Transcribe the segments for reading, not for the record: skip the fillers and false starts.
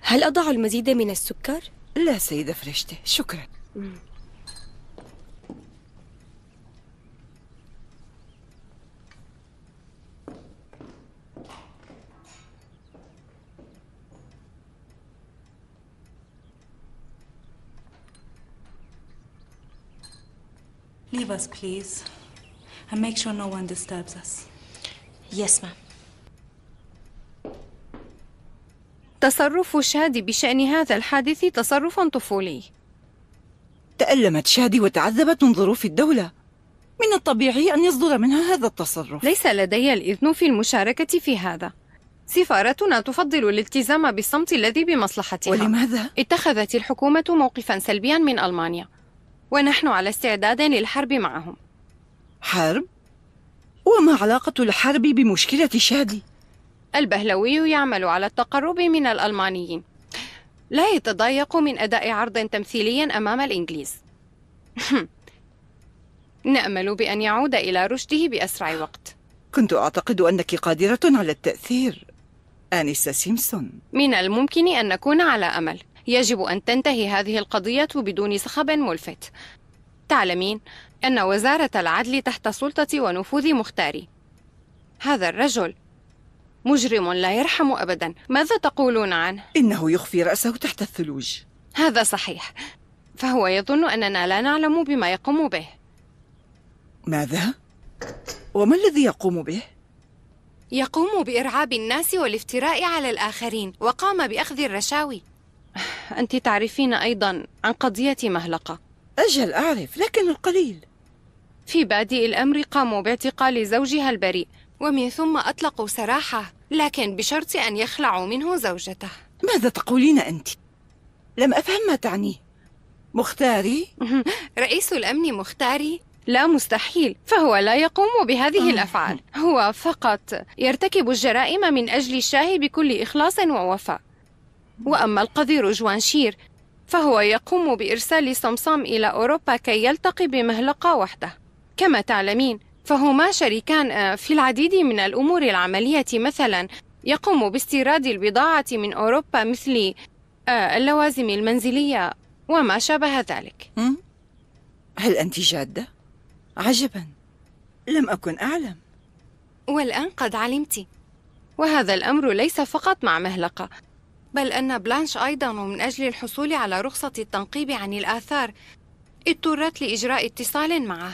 هل أضع المزيد من السكر؟ لا سيدة فريشته، شكرا. Leave us, please, and make sure no one disturbs us. Yes, ma'am. تصرف شادي بشأن هذا الحادث تصرف طفولي. تألمت شادي وتعذبت من ظروف الدولة، من الطبيعي أن يصدر منها هذا التصرف. ليس لدي الإذن في المشاركة في هذا. سفارتنا تفضل الالتزام بالصمت الذي بمصلحتها. ولماذا؟ اتخذت الحكومة موقفا سلبيا من ألمانيا، ونحن على استعداد للحرب معهم. حرب؟ وما علاقة الحرب بمشكلة شادي؟ البهلوي يعمل على التقرب من الألمانيين، لا يتضايق من أداء عرض تمثيلي أمام الإنجليز. نأمل بأن يعود إلى رشده بأسرع وقت. كنت أعتقد أنك قادرة على التأثير، آنسة سيمسون. من الممكن أن نكون على أمل. يجب أن تنتهي هذه القضية بدون صخب ملفت. تعلمين أن وزارة العدل تحت سلطة ونفوذ مختاري. هذا الرجل مجرم لا يرحم أبدا. ماذا تقولون عنه؟ إنه يخفي رأسه تحت الثلوج. هذا صحيح، فهو يظن أننا لا نعلم بما يقوم به. ماذا؟ وما الذي يقوم به؟ يقوم بإرعاب الناس والافتراء على الآخرين، وقام بأخذ الرشاوي. أنت تعرفين أيضا عن قضية مهلقة. أجل أعرف، لكن القليل. في بادئ الأمر قاموا باعتقال زوجها البريء، ومن ثم أطلقوا سراحه، لكن بشرط أن يخلعوا منه زوجته. ماذا تقولين أنت؟ لم أفهم ما تعنيه. مختاري؟ رئيس الأمن مختاري؟ لا، مستحيل، فهو لا يقوم بهذه الأفعال. هو فقط يرتكب الجرائم من أجل الشاه بكل إخلاص ووفاء. وأما القذر جوانشير فهو يقوم بإرسال صمصام إلى أوروبا كي يلتقي بمهلقة وحده. كما تعلمين فهما شريكان في العديد من الأمور العملية، مثلا يقوم باستيراد البضاعة من أوروبا مثل اللوازم المنزلية وما شابه ذلك. هل أنت جادة؟ عجبا، لم أكن أعلم. والآن قد علمت. وهذا الأمر ليس فقط مع مهلقة، بل أن بلانش أيضا من أجل الحصول على رخصة التنقيب عن الآثار اضطرت لإجراء اتصال معه.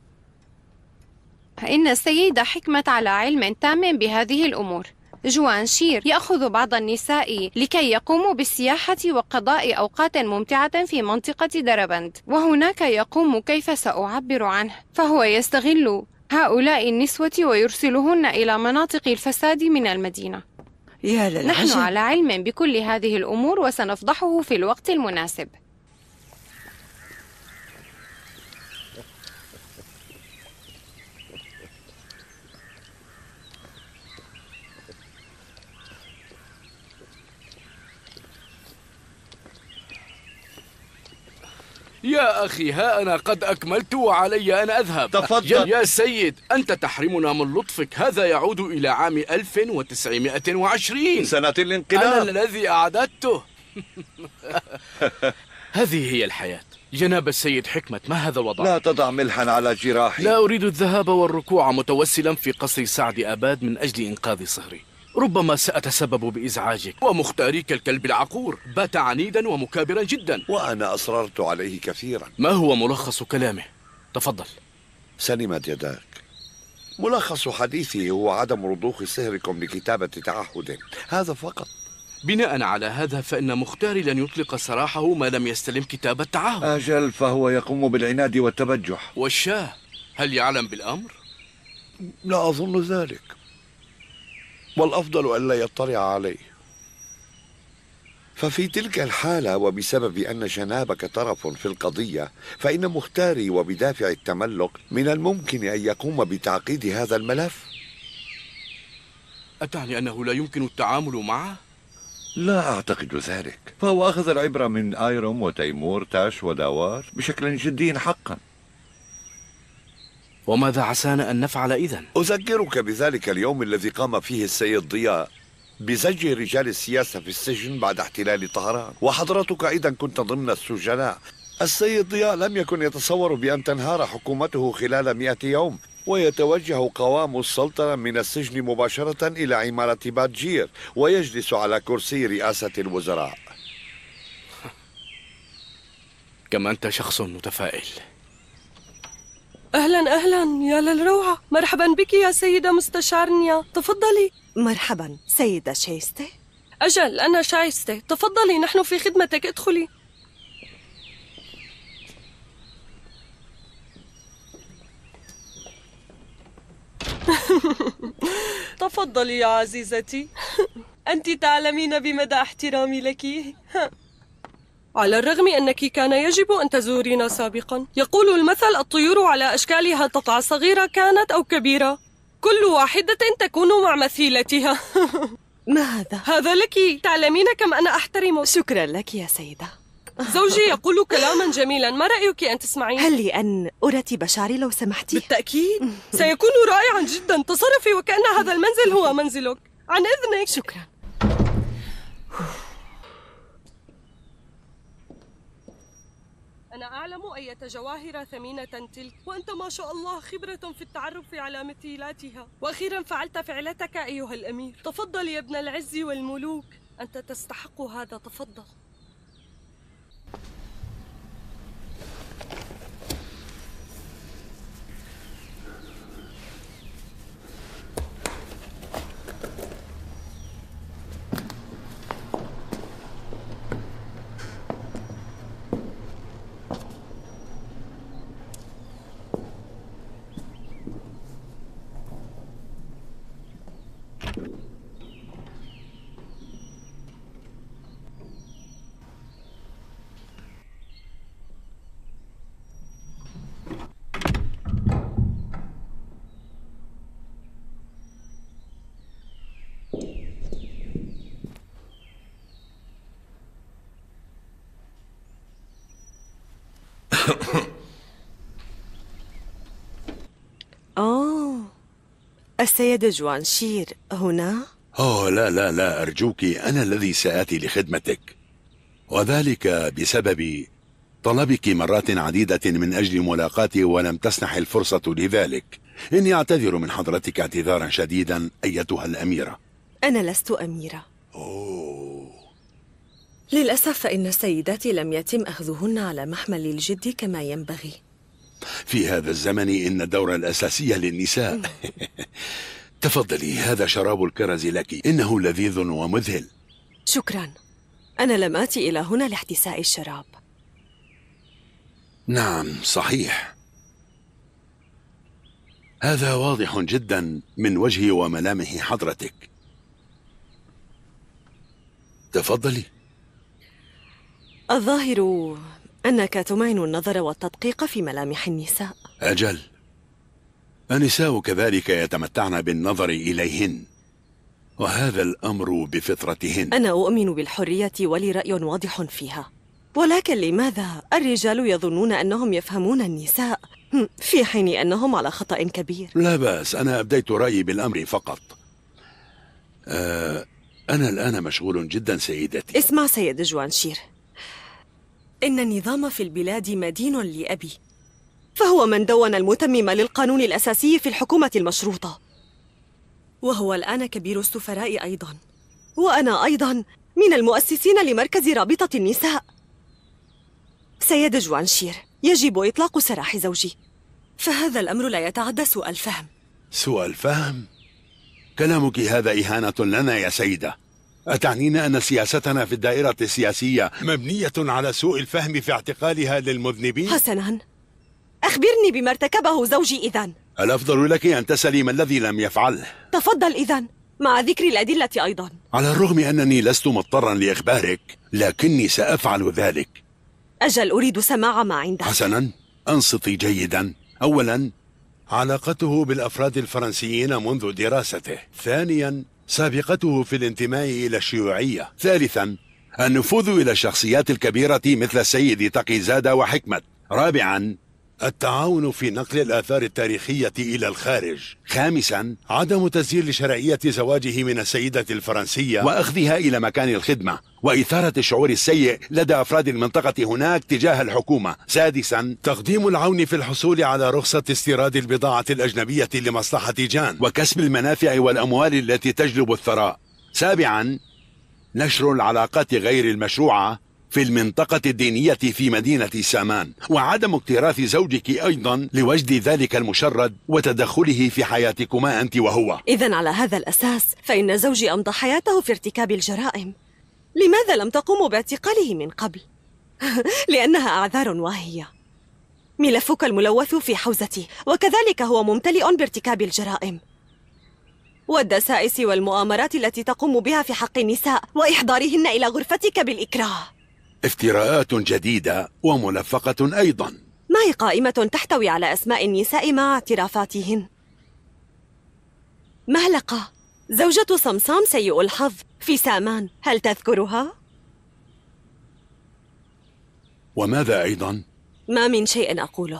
إن السيدة حكمة على علم تام بهذه الأمور. جوانشير يأخذ بعض النساء لكي يقوموا بالسياحة وقضاء أوقات ممتعة في منطقة دربند، وهناك يقوم كيف سأعبر عنه، فهو يستغل هؤلاء النسوة ويرسلهن إلى مناطق الفساد من المدينة. يا للعجب. نحن على علم بكل هذه الأمور وسنفضحه في الوقت المناسب. يا أخي، ها أنا قد أكملت وعلي أن أذهب. تفضل. يا سيد، أنت تحرمنا من لطفك. هذا يعود إلى عام 1920، سنة الانقلاب. أنا الذي أعددته. هذه هي الحياة. جناب السيد حكمة، ما هذا الوضع؟ لا تضع ملحا على جراحي. لا أريد الذهاب والركوع متوسلا في قصر سعد أباد من أجل إنقاذ صهري. ربما سأتسبب بإزعاجك. ومختاريك الكلب العقور بات عنيدا ومكابرا جدا، وأنا أصررت عليه كثيرا. ما هو ملخص كلامه؟ تفضل. سلمت يداك. ملخص حديثه هو عدم رضوخ صهركم لكتابة تعهد، هذا فقط. بناء على هذا فإن مختاري لن يطلق سراحه ما لم يستلم كتاب التعهد. أجل، فهو يقوم بالعناد والتبجح. والشاه هل يعلم بالأمر؟ لا أظن ذلك، والأفضل ألا يطلع عليه. ففي تلك الحالة وبسبب أن جنابك طرف في القضية، فإن مختاري وبدافع التملق من الممكن أن يقوم بتعقيد هذا الملف. أتعني أنه لا يمكن التعامل معه؟ لا أعتقد ذلك، فهو أخذ العبرة من آيروم وتيمور تاش وداوار بشكل جدي حقا. وماذا عسانا أن نفعل إذن؟ أذكرك بذلك اليوم الذي قام فيه السيد ضياء بزج رجال السياسة في السجن بعد احتلال طهران، وحضرتك أيضا كنت ضمن السجناء. السيد ضياء لم يكن يتصور بأن تنهار حكومته خلال 100 يوم، ويتوجه قوام السلطنة من السجن مباشرة إلى عمارة بادجير ويجلس على كرسي رئاسة الوزراء. كما أنت شخص متفائل. أهلا أهلا، يا للروعة. مرحبا بك يا سيدة مستشار نيا، تفضلي. مرحبا سيدة شايستة. أجل، أنا شايستة، تفضلي، نحن في خدمتك، ادخلي. تفضلي يا عزيزتي. أنت تعلمين بمدى احترامي لك. على الرغم أنك كان يجب أن تزورينا سابقا. يقول المثل: الطيور على أشكالها تقع، صغيرة كانت أو كبيرة، كل واحدة تكون مع مثيلتها. ما هذا؟ هذا لك، تعلمين كم أنا أحترمك. شكرا لك يا سيدة. زوجي يقول كلاما جميلا، ما رأيك أن تسمعين؟ هل لي أن أرتب شعري لو سمحتي؟ بالتأكيد، سيكون رائعا جدا. تصرفي وكأن هذا المنزل هو منزلك. عن إذنك. شكرا. أنا أعلم أية جواهر ثمينة تلك، وأنت ما شاء الله خبرة في التعرف على مثيلاتها. وأخيرا فعلت فعلتك أيها الأمير. تفضل يا ابن العز والملوك، أنت تستحق هذا، تفضل. السيد جوانشير هنا؟ لا لا لا، أرجوك، أنا الذي سآتي لخدمتك، وذلك بسبب طلبك مرات عديدة من أجل ملاقاتي ولم تسنح الفرصة لذلك. إني أعتذر من حضرتك اعتذارا شديدا أيتها الأميرة. أنا لست أميرة. للأسف فإن السيدات لم يتم أخذهن على محمل الجد كما ينبغي. في هذا الزمن إن الدور الأساسي للنساء. تفضلي، هذا شراب الكرز لك، إنه لذيذ ومذهل. شكرا. أنا لم آتي إلى هنا لاحتساء الشراب. نعم صحيح، هذا واضح جدا من وجه وملامح حضرتك. تفضلي. الظاهر أنك تمعن النظر والتدقيق في ملامح النساء. أجل، النساء كذلك يتمتعن بالنظر إليهن، وهذا الأمر بفطرتهن. أنا أؤمن بالحرية ولي رأي واضح فيها، ولكن لماذا الرجال يظنون أنهم يفهمون النساء في حين أنهم على خطأ كبير؟ لا بأس، أنا أبديت رأيي بالأمر فقط. أنا الآن مشغول جدا سيدتي. اسمع سيد جوانشير، إن النظام في البلاد مدين لأبي، فهو من دون المتمم للقانون الأساسي في الحكومة المشروطة، وهو الآن كبير السفراء أيضا، وأنا أيضا من المؤسسين لمركز رابطة النساء. سيد جوانشير، يجب إطلاق سراح زوجي، فهذا الأمر لا يتعدى سوء الفهم. سوء الفهم؟ كلامك هذا إهانة لنا يا سيدة. أتعنين أن سياستنا في الدائرة السياسية مبنية على سوء الفهم في اعتقالها للمذنبين؟ حسناً، أخبرني بما ارتكبه زوجي إذن. الأفضل لك أن تسألي ما الذي لم يفعله. تفضل إذن، مع ذكر الأدلة أيضا. على الرغم أنني لست مضطرا لإخبارك، لكني سأفعل ذلك. أجل، أريد سماع ما عندك. حسناً، أنصتي جيدا. أولاً، علاقته بالأفراد الفرنسيين منذ دراسته. ثانياً، سابقته في الانتماء إلى الشيوعية. ثالثاً، النفوذ إلى الشخصيات الكبيرة مثل السيد تقي زادة وحكمت. رابعاً، التعاون في نقل الآثار التاريخية إلى الخارج. 5. عدم تسجيل لشرعية زواجه من السيدة الفرنسية وأخذها إلى مكان الخدمة، وإثارة الشعور السيء لدى أفراد المنطقة هناك تجاه الحكومة. 6. تقديم العون في الحصول على رخصة استيراد البضاعة الأجنبية لمصلحة جان وكسب المنافع والأموال التي تجلب الثراء. 7. نشر العلاقات غير المشروعة في المنطقة الدينية في مدينة سامان، وعدم اكتراث زوجك أيضا لوجد ذلك المشرد وتدخله في حياتكما أنت وهو. إذن على هذا الأساس فإن زوجي أمضى حياته في ارتكاب الجرائم. لماذا لم تقوموا باعتقاله من قبل؟ لأنها أعذار واهية. ملفك الملوث في حوزتي، وكذلك هو ممتلئ بارتكاب الجرائم والدسائس والمؤامرات التي تقوم بها في حق النساء وإحضارهن إلى غرفتك بالإكراه. افتراءات جديدة وملفقة أيضا. معي قائمة تحتوي على أسماء النساء مع اعترافاتهن. مهلقة زوجة صمصام سيء الحظ في سامان، هل تذكرها؟ وماذا أيضا؟ ما من شيء أقوله،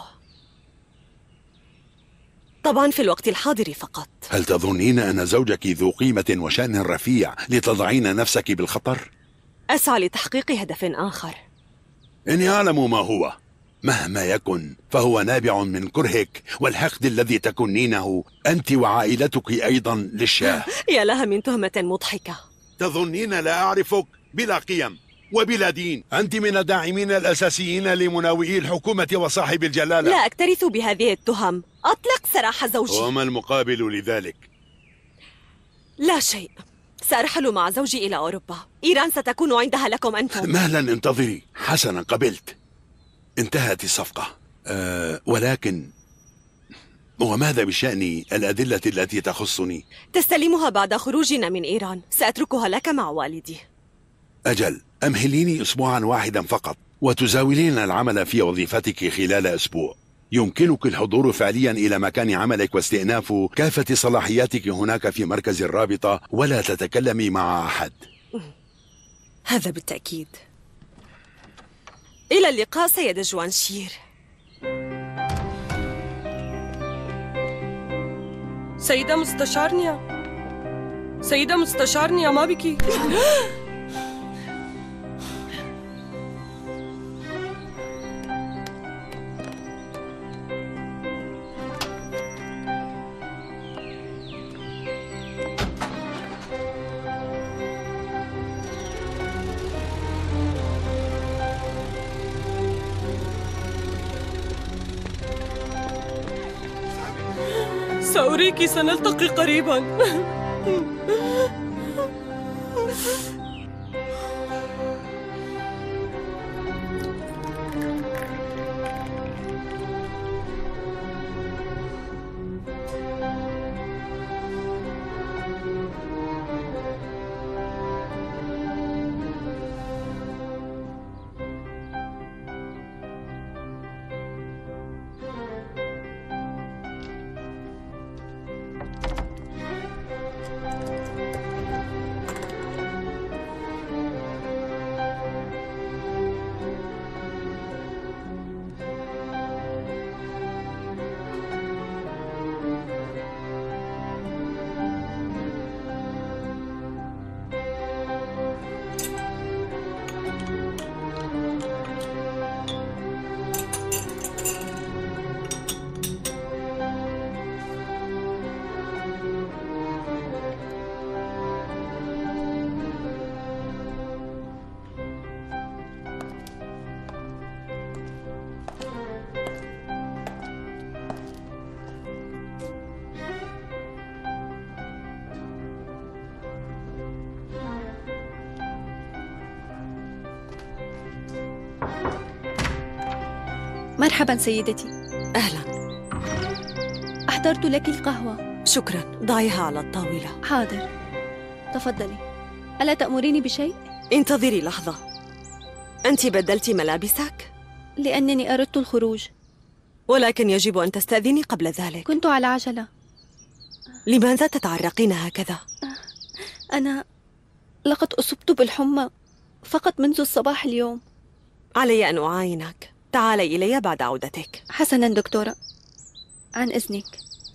طبعا في الوقت الحاضر فقط. هل تظنين أن زوجك ذو قيمة وشأن رفيع لتضعين نفسك بالخطر؟ أسعى لتحقيق هدف آخر. إني أعلم ما هو، مهما يكن فهو نابع من كرهك والحقد الذي تكنينه أنت وعائلتك أيضا للشاه. يا لها من تهمة مضحكة. تظنين لا أعرفك؟ بلا قيم وبلا دين. أنت من الداعمين الأساسيين لمناوئي الحكومة وصاحب الجلالة. لا أكترث بهذه التهم. أطلق سراح زوجي. وما المقابل لذلك؟ لا شيء. سأرحل مع زوجي إلى أوروبا. إيران ستكون عندها لكم أنتم. مهلا، انتظري. حسنا، قبلت. انتهت الصفقة. ولكن وماذا بشأن الأدلة التي تخصني؟ تستلمها بعد خروجنا من إيران. سأتركها لك مع والدي. أجل، أمهليني أسبوعا واحدا فقط وتزاولين العمل في وظيفتك خلال أسبوع. يمكنك الحضور فعليا إلى مكان عملك واستئناف كافة صلاحياتك هناك في مركز الرابطة، ولا تتكلمي مع أحد. هذا بالتأكيد. إلى اللقاء سيد جوانشير. سيدة مستشارنيا، سيدة مستشارنيا، ما بك؟ سأريك، سنلتقي قريبا. مرحبا سيدتي. أهلا. أحضرت لك القهوة. شكرا، ضعيها على الطاولة. حاضر، تفضلي. ألا تأمريني بشيء؟ انتظري لحظة. أنت بدلت ملابسك؟ لأنني أردت الخروج. ولكن يجب أن تستأذني قبل ذلك. كنت على عجلة. لماذا تتعرقين هكذا؟ أنا لقد أصبت بالحمى فقط منذ الصباح اليوم. علي أن أعاينك. تعالي إلي بعد عودتك. حسنا دكتورة، عن إذنك.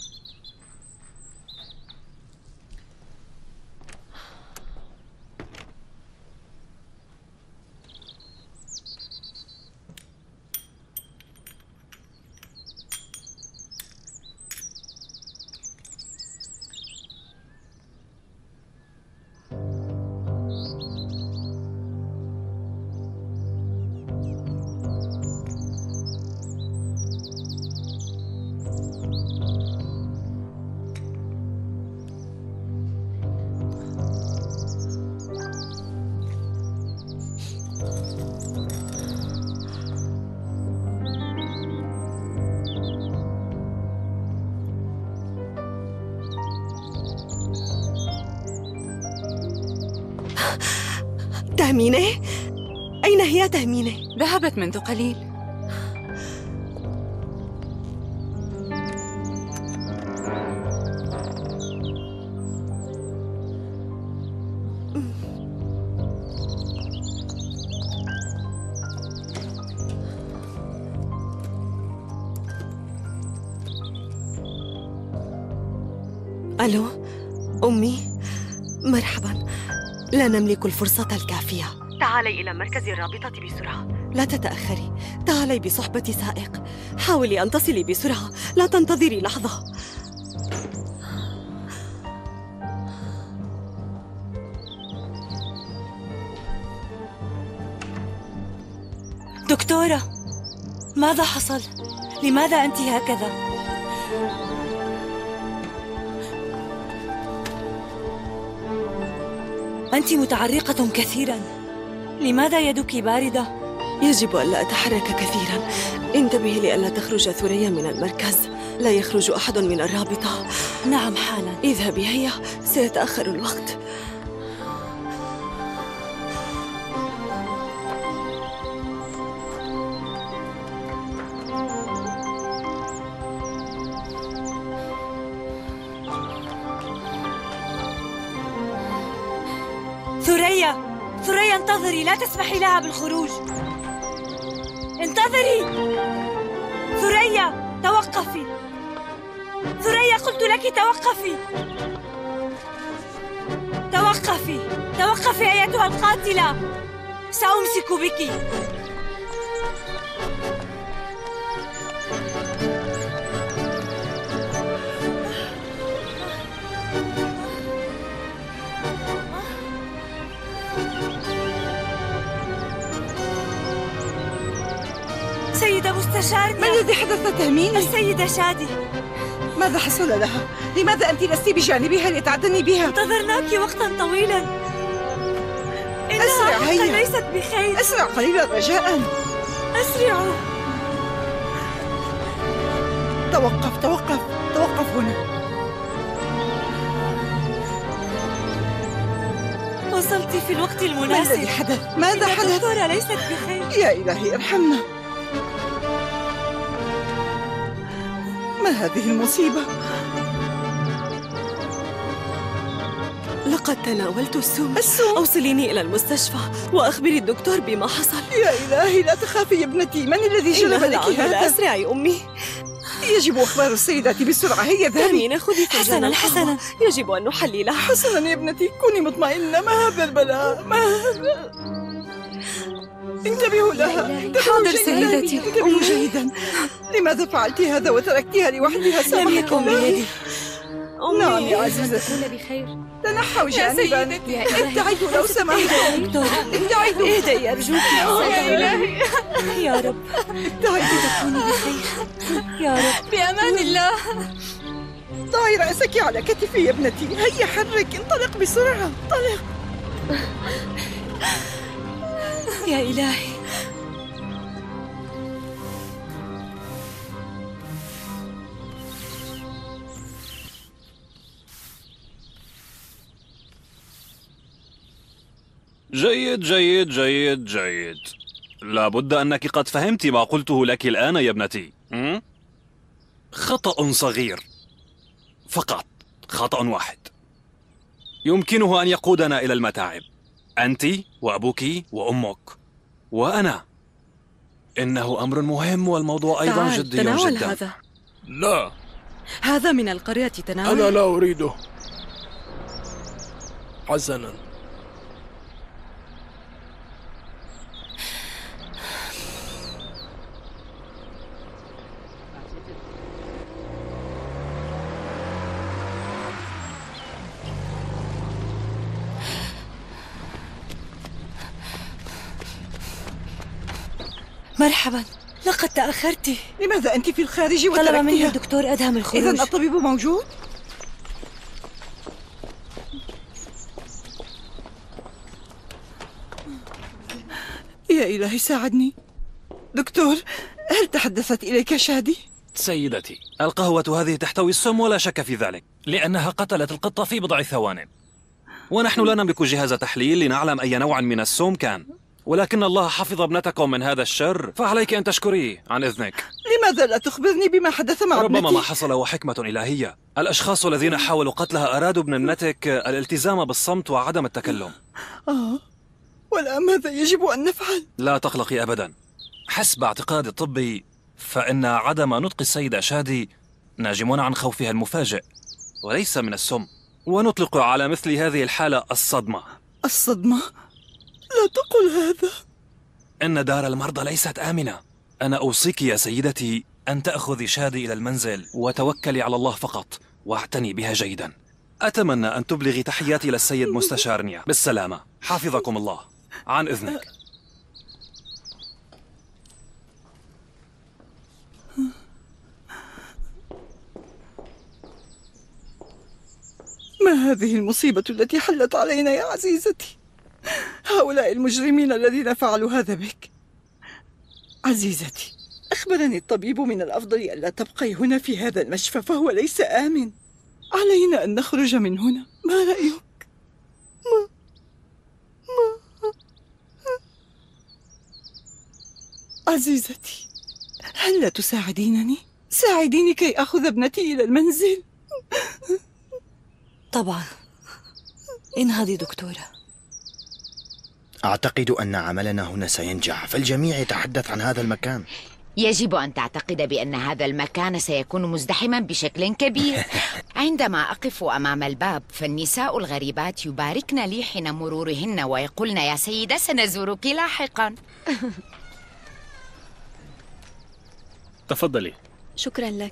تهمينة؟ أين هي تهمينة؟ ذهبت منذ قليل. ألو أمي، مرحبا. لا نملك الفرصة الكافية. تعالي إلى مركز الرابطة بسرعة، لا تتأخري. تعالي بصحبة سائق. حاولي أن تصلي بسرعة، لا تنتظري لحظة. دكتورة، ماذا حصل؟ لماذا أنت هكذا؟ أنت متعرقة كثيراً. لماذا يدك باردة؟ يجب ألا أتحرك كثيراً. انتبهي لألا تخرج ثريا من المركز. لا يخرج أحد من الرابطة. نعم حالاً. اذهبي هيا، سيتأخر الوقت. ثريا انتظري، لا تسمحي لها بالخروج. انتظري ثريا، توقفي. ثريا، قلت لك توقفي. توقفي توقفي أيتها القاتلة، سأمسك بك. سيدة مستشار، ما الذي حدث تهميني؟ السيدة شادي. ماذا حصل لها؟ لماذا أنت لست بجانبها لتعتني بها؟ انتظرناك وقتا طويلا. أسرع إنها هيا، ليست بخير. أسرع قليلا رجاء. أسرعوا. توقف هنا. وصلت في الوقت المناسب. ما الذي حدث؟ ماذا حدث؟ الدكتورة ليست بخير. يا إلهي ارحمنا. ما هذه المصيبة؟ لقد تناولت السم. أوصليني إلى المستشفى وأخبري الدكتور بما حصل. يا إلهي، لا تخافي يا ابنتي. من الذي جلب لك هذا؟ أسرعي أمي. يجب إخبار السيدات بسرعة. هيا ذهبي. تهمينة، خذي فنجان حسنا. يجب أن نحللها. حسنا يا ابنتي، كوني مطمئنة. ما هذا البلاء؟ ما هذا؟ انتبهوا لها. حاضر سيدتي. انتبهوا جيدا. لماذا فعلت هذا وتركتها لوحدها؟ لم يكن بيدي. نعم يا عزيزتي، تكون بخير. تنحوا جانبا. ابتعدوا لو سمحتم. ابتعدوا. اهدئي أرجوك. يا إلهي. يا رب، ابتعدوا. تكوني بخير. يا رب. بأمان الله. ضعي رأسك على كتفي يا ابنتي. هيا حرك، انطلق بسرعة. انطلق. يا إلهي. جيد جيد جيد جيد. لابد أنك قد فهمت ما قلته لك الآن يا ابنتي. خطأ صغير فقط، خطأ واحد يمكنه أن يقودنا إلى المتاعب. أنت وأبوك وأمك وأنا. إنه أمر مهم والموضوع أيضا تعال جدي تناول جدا. هذا. لا، هذا من القرية، تناول. أنا لا أريده. حسنا. مرحبا، لقد تأخرت. لماذا أنت في الخارج طلب مني وتركتها؟ الدكتور أدهم الخروج. إذن الطبيب موجود؟ يا إلهي ساعدني. دكتور، هل تحدثت إليك شادي؟ سيدتي، القهوة هذه تحتوي السم ولا شك في ذلك، لأنها قتلت القطة في بضع ثوان، ونحن لا نملك جهاز تحليل لنعلم أي نوع من السم كان، ولكن الله حفظ ابنتكم من هذا الشر، فعليك أن تشكريه عن إذنك. لماذا لا تخبرني بما حدث مع ابنتي؟ ربما ما حصل هو حكمة إلهية. الأشخاص الذين حاولوا قتلها أرادوا ابن ابنتك الالتزام بالصمت وعدم التكلم. والآن ماذا يجب أن نفعل؟ لا تقلقي أبدا. حسب اعتقاد الطبي فإن عدم نطق السيدة شادي ناجم عن خوفها المفاجئ وليس من السم، ونطلق على مثل هذه الحالة الصدمة. الصدمة؟ لا تقل هذا. إن دار المرضى ليست آمنة. أنا أوصيك يا سيدتي أن تأخذي شادي إلى المنزل وتوكلي على الله فقط واعتني بها جيدا. أتمنى أن تبلغي تحياتي للسيد مستشار نيا. بالسلامة، حفظكم الله. عن إذنك. ما هذه المصيبة التي حلت علينا يا عزيزتي؟ هؤلاء المجرمين الذين فعلوا هذا بك. عزيزتي، أخبرني الطبيب من الأفضل ألا تبقي هنا في هذا المشفى، فهو ليس آمن. علينا أن نخرج من هنا. ما رأيك؟ عزيزتي، هل لا تساعدينني؟ ساعديني كي أخذ ابنتي إلى المنزل. طبعا. انهضي دكتورة. أعتقد أن عملنا هنا سينجح، فالجميع يتحدث عن هذا المكان. يجب أن تعتقد بأن هذا المكان سيكون مزدحما بشكل كبير. عندما أقف أمام الباب فالنساء الغريبات يباركن لي حين مرورهن ويقولن يا سيدة سنزورك لاحقا. تفضلي. شكرا لك.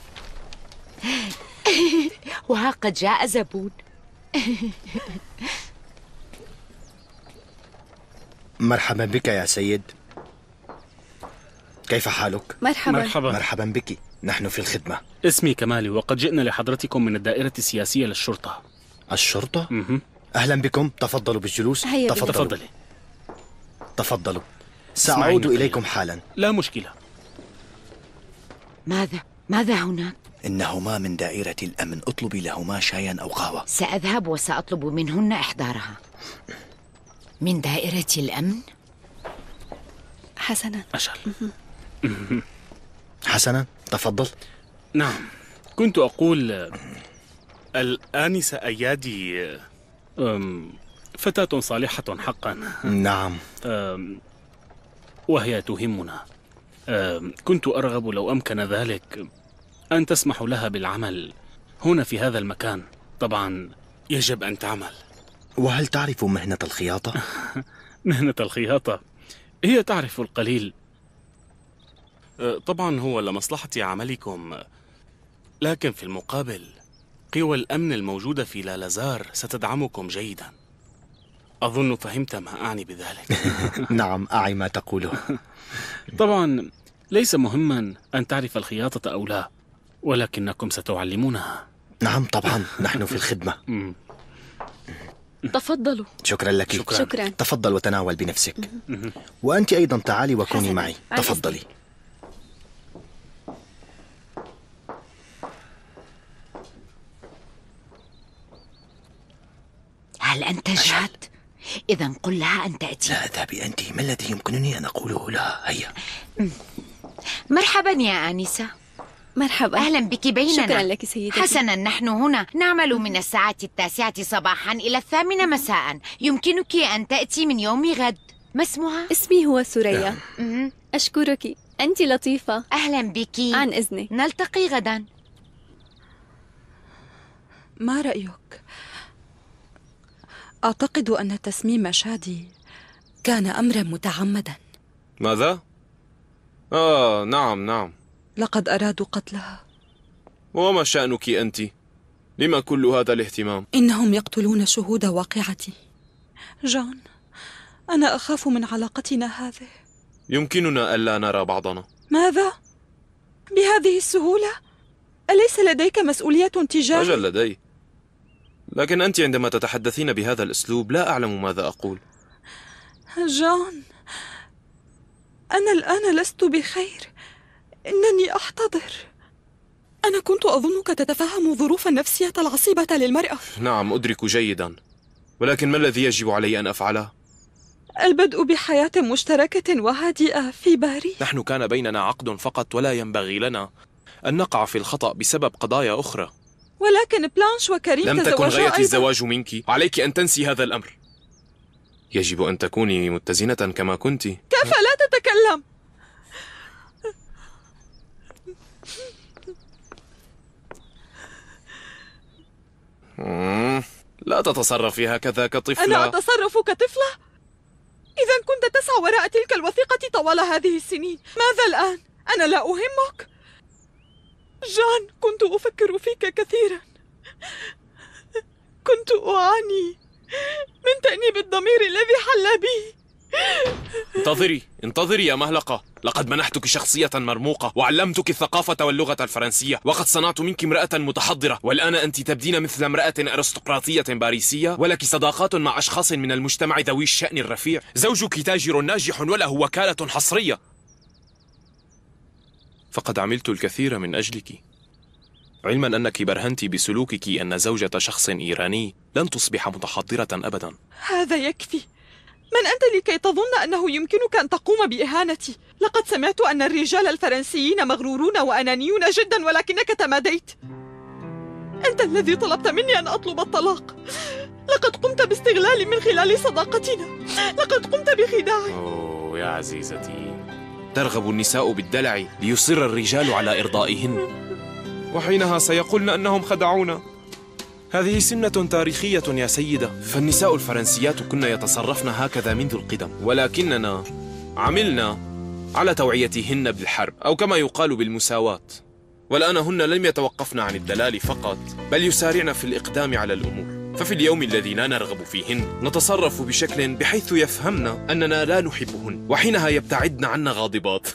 وها قد جاء زبون. مرحبا بك يا سيد. كيف حالك؟ مرحبا. مرحبا بك، نحن في الخدمة. اسمي كمالي وقد جئنا لحضرتكم من الدائرة السياسية للشرطة. الشرطة؟ أهلا بكم، تفضلوا بالجلوس. تفضلي. تفضلوا، سأعود إليكم حالا. لا مشكلة. ماذا هناك؟ إنهما من دائرة الأمن، اطلبي لهما شايا أو قهوة. سأذهب وسأطلب منهن إحضارها. من دائرة الأمن؟ حسنا. أشل. حسنا، تفضل. نعم، كنت أقول الآنسة أيادي فتاة صالحة حقا. نعم. وهي تهمنا. كنت أرغب لو أمكن ذلك أن تسمح لها بالعمل هنا في هذا المكان. طبعا يجب أن تعمل. وهل تعرف مهنة الخياطة؟ مهنة الخياطة هي تعرف القليل. طبعا هو لمصلحة عملكم، لكن في المقابل قوى الأمن الموجودة في لالازار ستدعمكم جيدا. أظن فهمت ما أعني بذلك. نعم، أعي ما تقوله. طبعا ليس مهما أن تعرف الخياطة أو لا، ولكنكم ستعلمونها. نعم طبعا، نحن في الخدمة. تفضلوا. شكرا لك. شكرا. تفضل وتناول بنفسك. وأنت أيضا تعالي وكوني معي. تفضلي. هل أنت جاد؟ إذا قل لها أن تأتي. لا، اذهبي أنت. ما الذي يمكنني أن أقوله لها؟ هيا. مرحبا يا آنسة. مرحبا. أهلا بك بيننا. شكرا لك سيدتي. حسنا، نحن هنا نعمل من الساعة 9 صباحا إلى 8 مساء. يمكنك أن تأتي من يوم غد. ما اسمها؟ اسمي هو ثريا. أشكرك، أنت لطيفة. أهلا بك. عن إذنك. نلتقي غدا. ما رأيك؟ أعتقد أن تسميم شادي كان أمرا متعمدا. ماذا؟ نعم. لقد أرادوا قتلها. وما شأنك أنت؟ لما كل هذا الاهتمام؟ إنهم يقتلون شهود واقعتي. جون، أنا أخاف من علاقتنا هذه. يمكننا ألا نرى بعضنا. ماذا؟ بهذه السهولة؟ أليس لديك مسؤولية تجاهي؟ أجل لدي، لكن أنت عندما تتحدثين بهذا الأسلوب لا أعلم ماذا أقول. جون، أنا الآن لست بخير. إنني أحتضر. أنا كنت أظنك تتفهم الظروف النفسية العصيبة للمرأة. نعم، أدرك جيدا، ولكن ما الذي يجب علي أن أفعله؟ البدء بحياة مشتركة وهادئة في باريس. نحن كان بيننا عقد فقط، ولا ينبغي لنا أن نقع في الخطأ بسبب قضايا أخرى. ولكن بلانش وكريم لم تكن غاية أيضا. الزواج منك. عليك أن تنسي هذا الأمر. يجب أن تكوني متزنة كما كنت. كيف لا تتكلم؟ لا تتصرفي هكذا كطفلة. أنا أتصرف كطفلة؟ إذا كنت تسعى وراء تلك الوثيقة طوال هذه السنين، ماذا الآن؟ أنا لا أهمك؟ جون، كنت أفكر فيك كثيرا. كنت أعاني من تأنيب الضمير الذي حل بي. انتظري يا مهلقة. لقد منحتك شخصية مرموقة، وعلمتك الثقافة واللغة الفرنسية، وقد صنعت منك امرأة متحضرة، والآن أنت تبدين مثل امرأة أرستقراطية باريسية، ولك صداقات مع أشخاص من المجتمع ذوي الشأن الرفيع. زوجك تاجر ناجح وله وكالة حصرية. فقد عملت الكثير من أجلك، علما أنك برهنت بسلوكك أن زوجة شخص إيراني لن تصبح متحضرة أبدا. هذا يكفي. من أنت لكي تظن أنه يمكنك أن تقوم بإهانتي؟ لقد سمعت أن الرجال الفرنسيين مغرورون وأنانيون جدا، ولكنك تماديت. أنت الذي طلبت مني أن أطلب الطلاق. لقد قمت باستغلالي من خلال صداقتنا. لقد قمت بخداعي. أوه يا عزيزتي، ترغب النساء بالدلع ليصر الرجال على إرضائهن، وحينها سيقولن أنهم خدعونا. هذه سنة تاريخية يا سيدة، فالنساء الفرنسيات كن يتصرفن هكذا منذ القدم، ولكننا عملنا على توعيتهن بالحرب، أو كما يقال بالمساواة. والآن هن لم يتوقفن عن الدلال فقط، بل يسارعن في الإقدام على الأمور. ففي اليوم الذي لا نرغب فيهن نتصرف بشكل بحيث يفهمن أننا لا نحبهن، وحينها يبتعدن عنا غاضبات.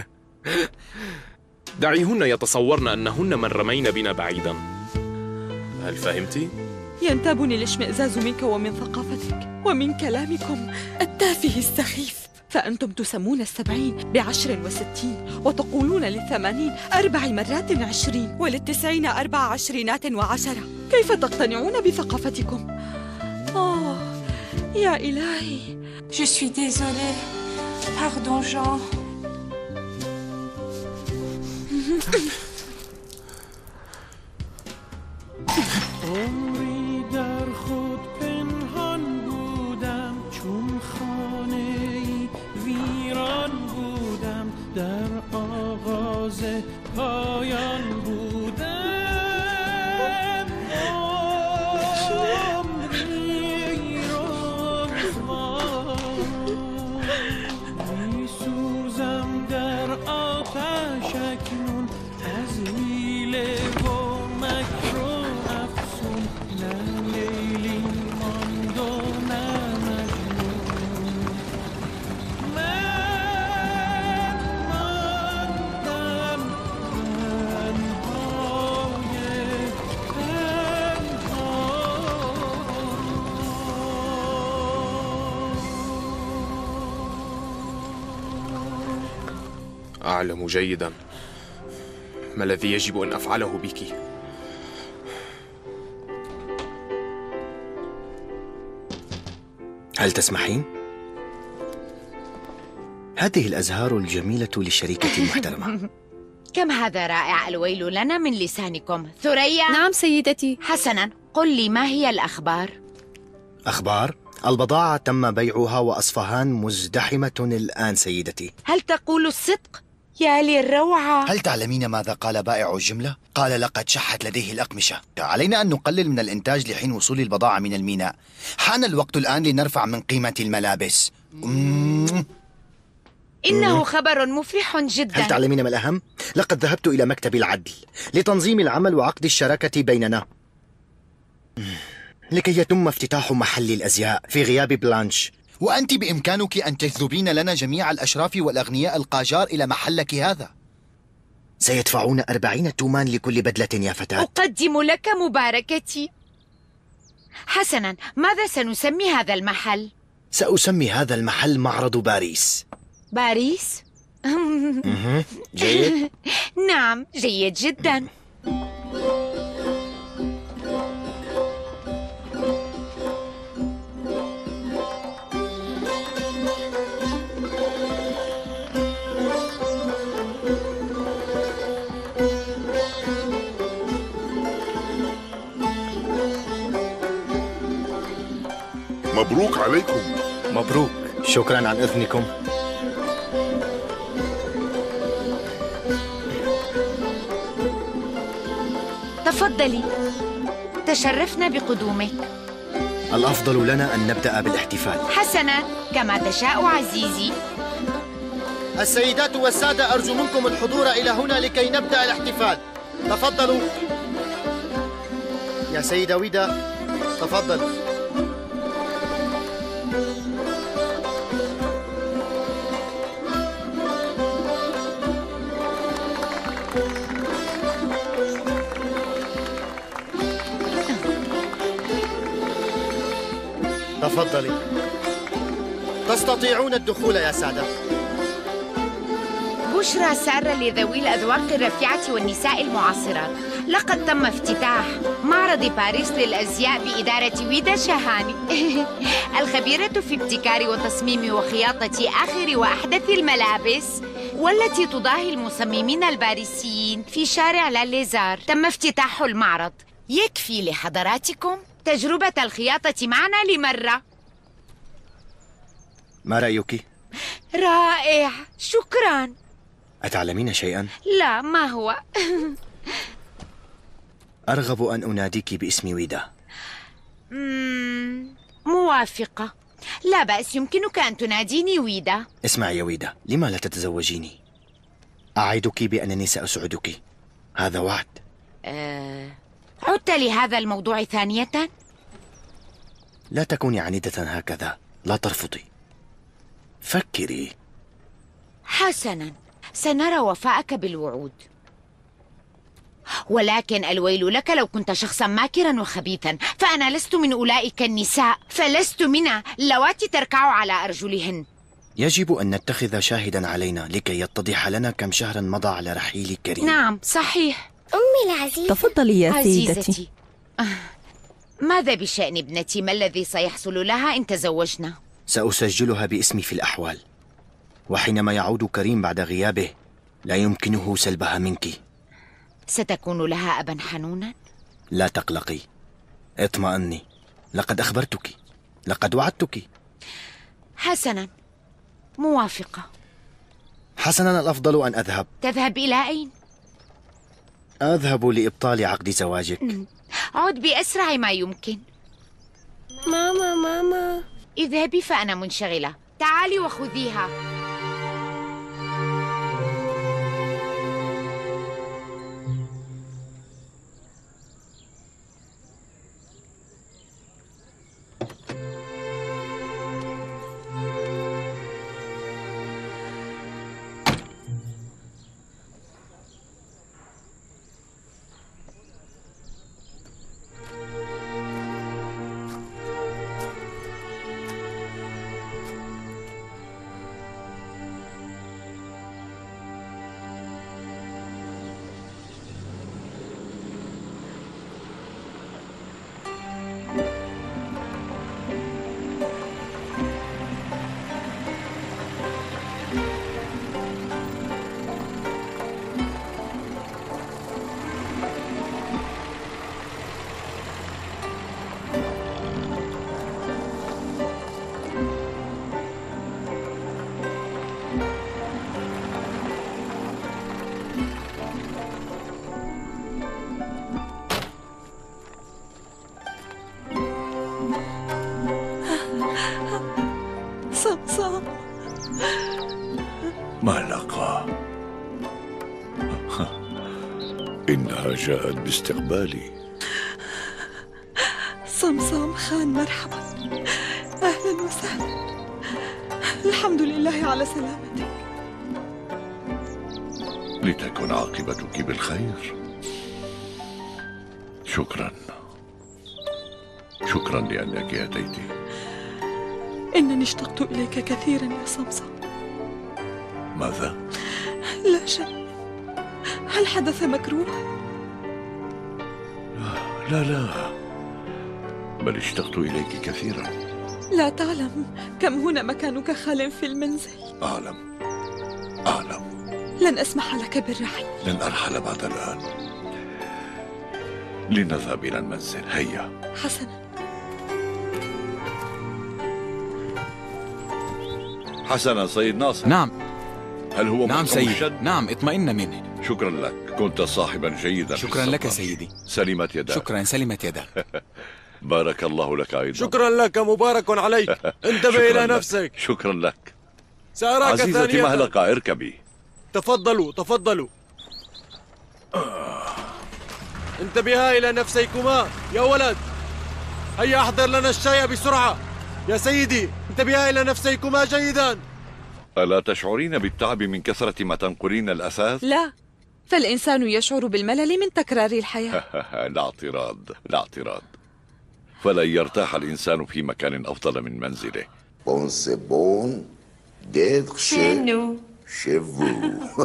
دعيهن يتصورن أنهن من رمين بنا بعيدا. هل فهمتِ؟ ينتابني الاشمئزاز منك ومن ثقافتك ومن كلامكم التافه السخيف. فأنتم تسمون 70 ب10 و60، وتقولون لل80 4 مرات 20، ولل90 4 عشرينات و10. كيف تقتنعون بثقافتكم؟ يا إلهي. Je suis désolée. Pardon, Jean. عمری در خود پنهان بودم، چون خانه‌ای ویران بودم، در آغاز پایان بودم. عمری رسوا می‌سوزم در آتش اکنون، از حیله و مکر و افسون، نه لیلی ماند و نه مجنون. من ماندم تنهای تنها. أعلم جيدا ما الذي يجب أن أفعله بك. هل تسمحين؟ هذه الأزهار الجميلة للشريكة المحترمة. كم هذا رائع. الويل لنا من لسانكم. ثريا. نعم سيدتي. حسنا، قل لي ما هي الأخبار؟ أخبار؟ البضاعة تم بيعها وأصفهان مزدحمة الآن سيدتي. هل تقول الصدق؟ يا للروعة. هل تعلمين ماذا قال بائع الجملة؟ قال لقد شحت لديه الأقمشة. علينا أن نقلل من الإنتاج لحين وصول البضاعة من الميناء. حان الوقت الآن لنرفع من قيمة الملابس. إنه خبر مفرح جدا. هل تعلمين ما الأهم؟ لقد ذهبت إلى مكتب العدل لتنظيم العمل وعقد الشراكة بيننا لكي يتم افتتاح محل الأزياء في غياب بلانش. وأنت بإمكانك أن تجذبين لنا جميع الأشراف والأغنياء القاجار إلى محلك هذا. سيدفعون 40 تومان لكل بدلة يا فتاة. أقدم لك مباركتي. حسنا، ماذا سنسمي هذا المحل؟ سأسمي هذا المحل معرض باريس. باريس؟ جيد؟ نعم، جيد جدا. مبروك عليكم. مبروك. شكرا عن إذنكم. تفضلي، تشرفنا بقدومك. الأفضل لنا أن نبدأ بالاحتفال. حسنا، كما تشاء عزيزي. السيدات والسادة، أرجو منكم الحضور إلى هنا لكي نبدأ الاحتفال. تفضلوا. يا سيدة ويدا، تفضل. تفضلي. تستطيعون الدخول يا سادة. بشرى سارة لذوي الأذواق الرفيعة والنساء المعاصرات. لقد تم افتتاح معرض باريس للأزياء بإدارة ويدا شهاني الخبيرة في ابتكار وتصميم وخياطة آخر وأحدث الملابس، والتي تضاهي المصممين الباريسيين في شارع لاليزار. تم افتتاح المعرض. يكفي لحضراتكم تجربة الخياطة معنا لمرة. ما رأيك؟ رائع، شكراً. أتعلمين شيئاً؟ لا، ما هو؟ أرغب أن أناديك باسم ويدا. موافقة، لا بأس، يمكنك أن تناديني ويدا. اسمعي يا ويدا، لما لا تتزوجيني؟ أعدك بأنني سأسعدك، هذا وعد. عدت لهذا الموضوع ثانية؟ لا تكوني عنيدة هكذا، لا ترفضي، فكري. حسنا، سنرى وفاءك بالوعود. ولكن الويل لك لو كنت شخصا ماكرا وخبيثا، فأنا لست من أولئك النساء، فلست من اللواتي تركع على أرجلهن. يجب أن نتخذ شاهدا علينا لكي يتضح لنا كم شهرا مضى على رحيل كريم. نعم، صحيح. أمي العزيزة. تفضلي يا سيدتي. عزيزتي، ماذا بشأن ابنتي؟ ما الذي سيحصل لها إن تزوجنا؟ سأسجلها باسمي في الأحوال، وحينما يعود كريم بعد غيابه لا يمكنه سلبها منك. ستكون لها أبا حنونا؟ لا تقلقي، اطمئني، لقد أخبرتك، لقد وعدتك. حسنا، موافقة. حسنا، الأفضل أن أذهب. تذهب إلى أين؟ أذهب لإبطال عقد زواجك. عد بأسرع ما يمكن. ماما. اذهبي، فأنا منشغلة. تعالي وخذيها. صمصام. ما لقى؟ إنها جاءت باستقبالي. صمصام خان، مرحبا، أهلا وسهلا. الحمد لله على سلامتك. لتكن عاقبتك بالخير. شكرا لأنك أتيت. إنني اشتقت إليك كثيرا يا صمصام. ماذا؟ لا شيء. هل حدث مكروه؟ لا، بل اشتقت إليك كثيرا. لا تعلم كم هنا مكانك خال في المنزل. أعلم. لن أسمح لك بالرحيل. لن أرحل بعد الآن. لنذهب إلى المنزل، هيا. حسنا. حسنا سيد ناصر. نعم. هل هو نعم سيد. الشد؟ نعم، اطمئن منه. شكرا لك، كنت صاحبا جيدا. شكرا لك سيدي. سلمت يداك. شكرا، سلمت يداك. بارك الله لك أيضا. شكرا لك، مبارك عليك. انتبه إلى نفسك. شكرا لك. سأراك عزيزتي ثانية. مهلقة، اركبي. تفضلوا. انتبها إلى نفسيكما يا ولد. هيا أحضر لنا الشاي بسرعة. يا سيدي، انتبها إلى نفسيكما جيدا. ألا تشعرين بالتعب من كثرة ما تنقلين الأثاث؟ لا، فالإنسان يشعر بالملل من تكرار الحياة. لا اعتراض. فلن يرتاح الإنسان في مكان أفضل من منزله. Bon, c'est bon d'être chez vous.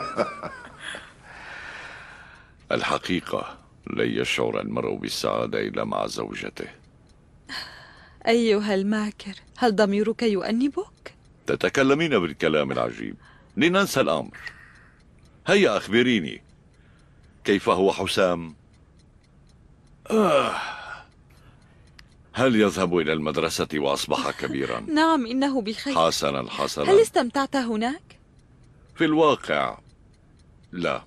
الحقيقة لن يشعر المرء بالسعادة إلا مع زوجته. أيها الماكر، هل ضميرك يؤنبك؟ تتكلمين بالكلام العجيب. لننسى الأمر. هيا أخبريني، كيف هو حسام؟ هل يذهب إلى المدرسة وأصبح كبيرا؟ نعم، إنه بخير. حسنا. هل استمتعت هناك؟ في الواقع لا،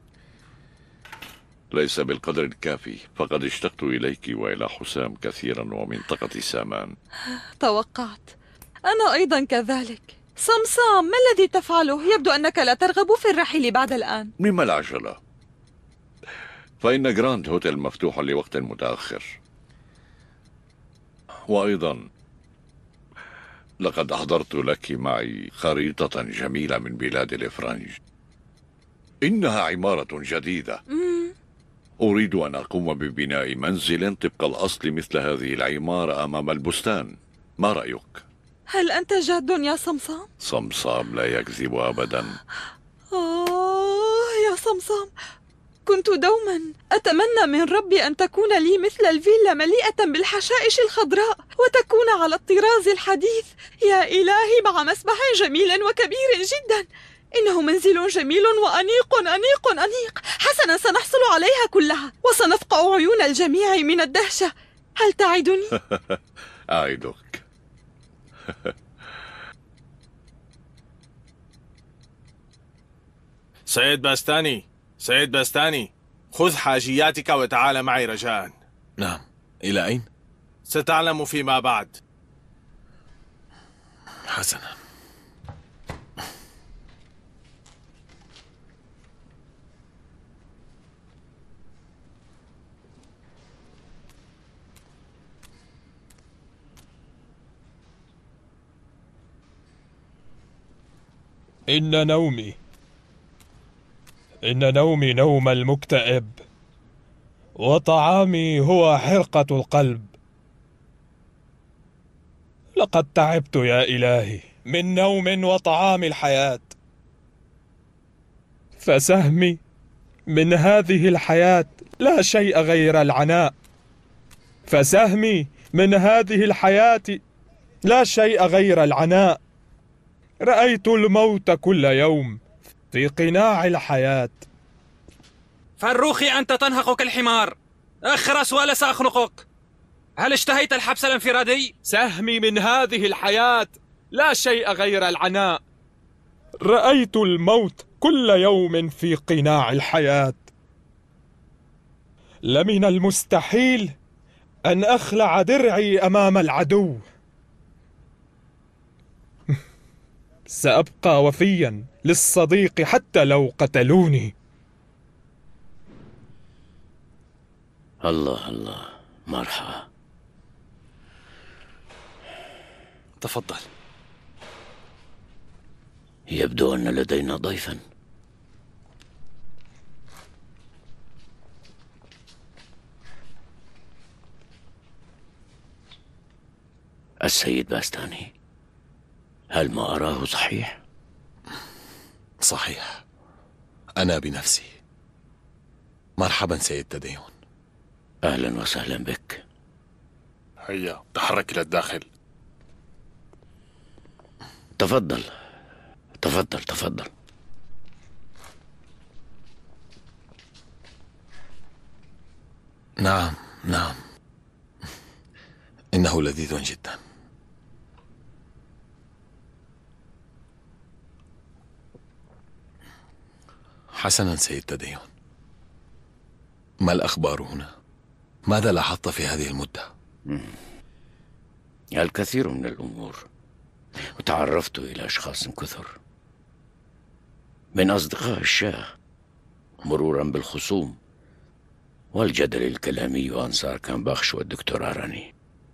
ليس بالقدر الكافي. فقد اشتقت إليك وإلى حسام كثيرا ومنطقة سامان. توقعت. أنا أيضا كذلك. صمصام، ما الذي تفعله؟ يبدو أنك لا ترغب في الرحيل بعد الآن. مما العجلة؟ فإن جراند هوتيل مفتوح لوقت متأخر. وأيضا لقد أحضرت لك معي خريطة جميلة من بلاد الإفرنج. إنها عمارة جديدة. أريد أن أقوم ببناء منزل طبق الأصل مثل هذه العمارة أمام البستان. ما رأيك؟ هل أنت جاد يا صمصام؟ صمصام لا يكذب أبدا. يا صمصام، كنت دوما أتمنى من ربي أن تكون لي مثل الفيلا مليئة بالحشائش الخضراء وتكون على الطراز الحديث. يا إلهي، مع مسبح جميل وكبير جدا. إنه منزل جميل وأنيق. حسنا، سنحصل عليها كلها وسنفقع عيون الجميع من الدهشة. هل تعدني؟ أعدك. سيد باستاني، خذ حاجياتك وتعال معي رجاء. نعم. إلى أين؟ ستعلم فيما بعد. حسنا. إن نومي نوم المكتئب، وطعامي هو حرقة القلب. لقد تعبت يا إلهي من نوم وطعام الحياة، فسهمي من هذه الحياة لا شيء غير العناء. رأيت الموت كل يوم في قناع الحياة. فروخي، أنت تنهق كالحمار. اخرس ولا سأخنقك. هل اشتهيت الحبس الانفرادي؟ سهمي من هذه الحياة لا شيء غير العناء. رأيت الموت كل يوم في قناع الحياة. لمن المستحيل أن أخلع درعي أمام العدو. سأبقى وفيا للصديق حتى لو قتلوني. الله الله، مرحبا. تفضل. يبدو أن لدينا ضيفا. السيد باستاني، هل ما أراه صحيح؟ صحيح، أنا بنفسي. مرحبا سيد تدين. أهلا وسهلا بك. هيا تحرك إلى الداخل. تفضل تفضل تفضل. نعم نعم، إنه لذيذ جدا. حسنا سيد تدين، ما الأخبار هنا؟ ماذا لاحظت في هذه المدة؟ الكثير من الأمور، وتعرفت إلى أشخاص كثر، من أصدقاء الشاه مرورا بالخصوم والجدل الكلامي وأنصار كامباخش والدكتور آراني.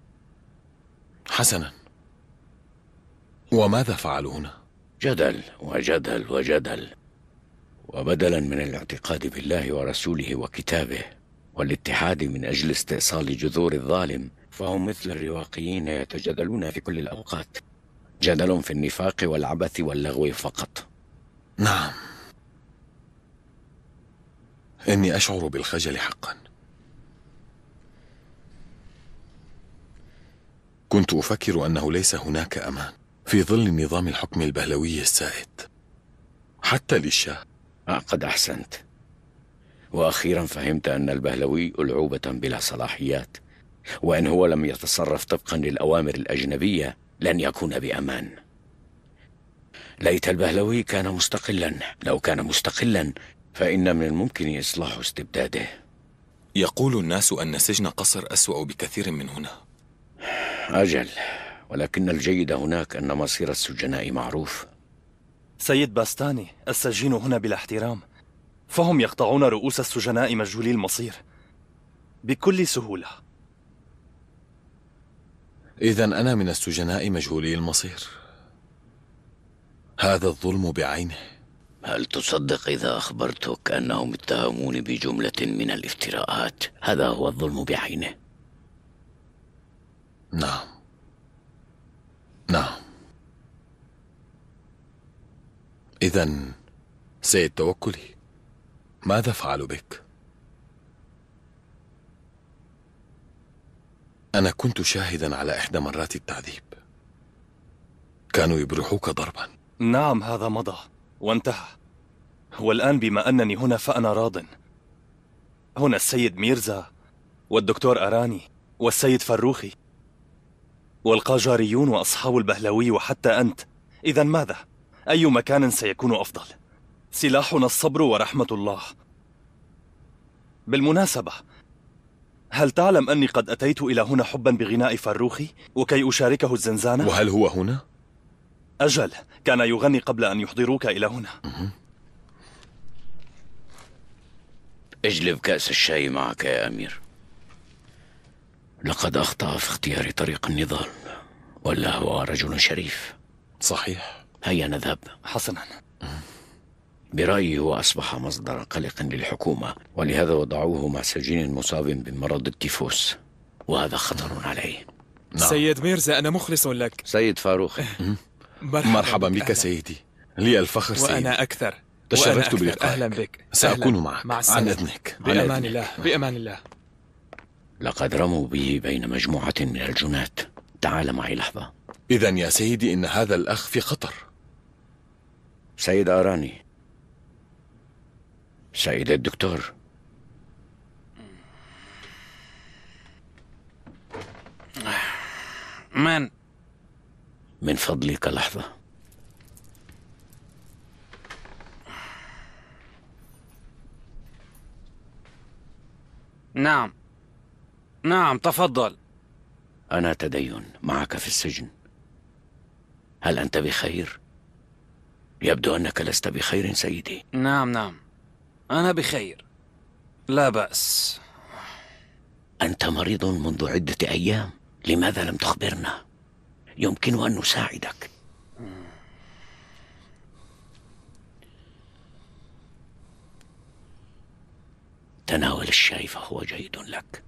حسنا، وماذا فعلوا هنا؟ جدل وجدل وجدل، وبدلا من الاعتقاد بالله ورسوله وكتابه والاتحاد من أجل استئصال جذور الظالم، فهم مثل الرواقيين يتجادلون في كل الأوقات، جدل في النفاق والعبث واللغو فقط. نعم، إني أشعر بالخجل حقا. كنت أفكر أنه ليس هناك أمان في ظل نظام الحكم البهلوي السائد حتى للشاه. قد أحسنت، وأخيرا فهمت أن البهلوي ألعوبة بلا صلاحيات، وإن هو لم يتصرف طبقا للأوامر الأجنبية لن يكون بأمان. ليت البهلوي كان مستقلا، لو كان مستقلا فإن من الممكن إصلاح استبداده. يقول الناس أن سجن قصر أسوأ بكثير من هنا. أجل، ولكن الجيد هناك أن مصير السجناء معروف. سيد باستاني، السجين هنا بلا احترام، فهم يقطعون رؤوس السجناء مجهولي المصير بكل سهولة. إذن أنا من السجناء مجهولي المصير. هذا الظلم بعينه. هل تصدق إذا أخبرتك أنهم اتهموني بجملة من الافتراءات؟ هذا هو الظلم بعينه. نعم نعم. إذن سيد توكلي، ماذا فعلوا بك؟ أنا كنت شاهدا على إحدى مرات التعذيب، كانوا يبرحوك ضربا. نعم، هذا مضى وانتهى، والآن بما أنني هنا فأنا راض. هنا السيد ميرزا والدكتور أراني والسيد فروخي والقاجاريون وأصحاب البهلوي وحتى أنت. إذن ماذا؟ أي مكان سيكون أفضل؟ سلاحنا الصبر ورحمة الله. بالمناسبة، هل تعلم أني قد أتيت إلى هنا حبا بغناء فروخي وكي أشاركه الزنزانة؟ وهل هو هنا؟ أجل، كان يغني قبل أن يحضروك إلى هنا. اجلب كأس الشاي معك يا أمير. لقد أخطأ في اختيار طريق النضال، ولا هو رجل شريف. صحيح. هيا نذهب. حسنا. برأيي هو أصبح مصدر قلق للحكومة، ولهذا وضعوه مع سجين مصاب بمرض التيفوس، وهذا خطر عليه. نعم. سيد ميرزا، أنا مخلص لك. سيد فاروخ. مرحبا بك سيدي، لي الفخر سيدي. وأنا أكثر. تشرفت بلقائك. أهلا بك. سأكون معك. مع عن إذنك. بأمان الله. بأمان الله. لقد رموا به بين مجموعة من الجنات. تعال معي لحظة. إذن يا سيدي إن هذا الأخ في خطر. سيد آراني، سيد الدكتور، من فضلك لحظة. نعم نعم، تفضل. أنا تدين معك في السجن. هل أنت بخير؟ يبدو أنك لست بخير سيدي. نعم أنا بخير، لا بأس. أنت مريض منذ عدة أيام، لماذا لم تخبرنا؟ يمكن أن نساعدك. تناول الشاي فهو جيد لك.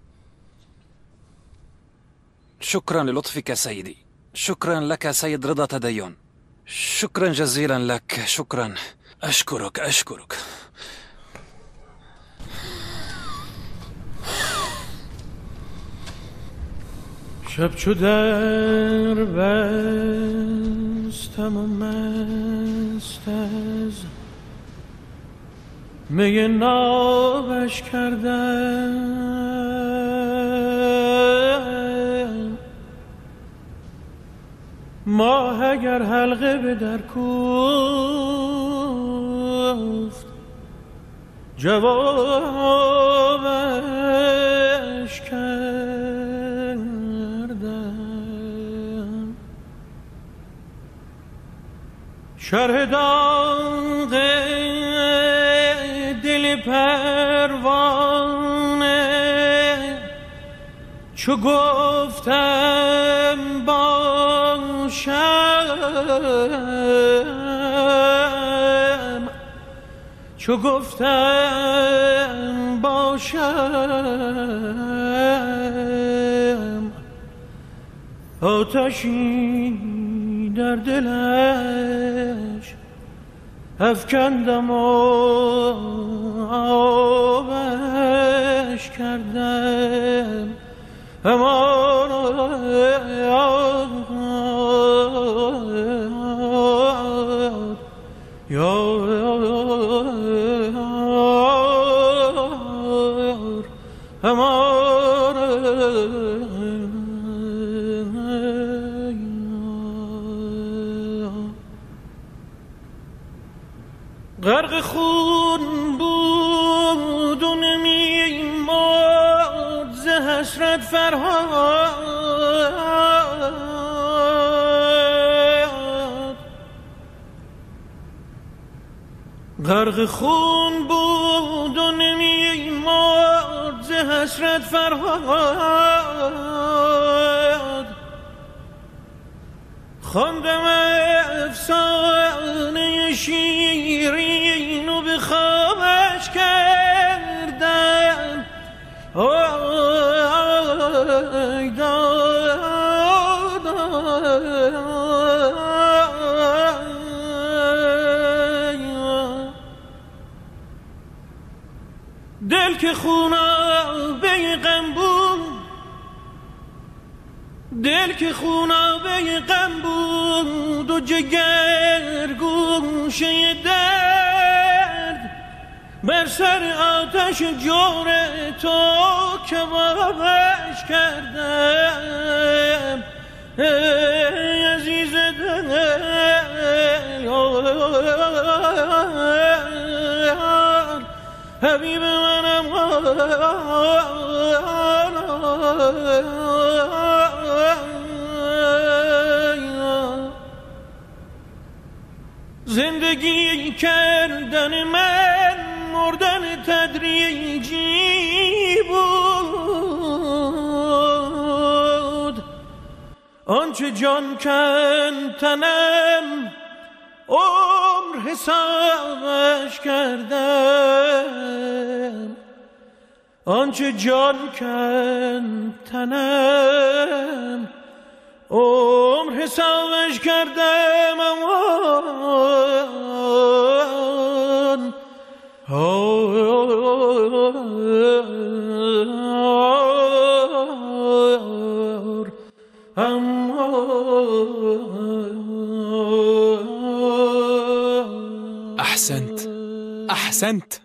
شكرا للطفك سيدي. شكرا لك سيد رضا تدين. شكرا جزيلا لك. شكرا. أشكرك. شب چو در بستم و مست از می نابش کردم، ماه اگر حلقه به در کوفت جوابش کردم. شرح داغ دل پروانه چو گفتم باشم آتشی در دلش افکندم و آبش کردم. غرق خون بود و نمی‌مرد ز حسرت فرهاد. غرق خون بود و نمی‌مرد ز حسرت فرهاد. خواندم افسانه شیرین و به خوابش کردم. دل که خونابه غم بود، دل که خونابه غم بود و جگر گوشه درد، بر سر آتش جور تو کبابش کردم. ای عزیز دل حبیب منم، زندگی کردن من مردن تدریجی بود. آنچه جان کن تنم عمر حسابش کردم. آنچه جان کن تنم عمر حسابش کردم. أحسنت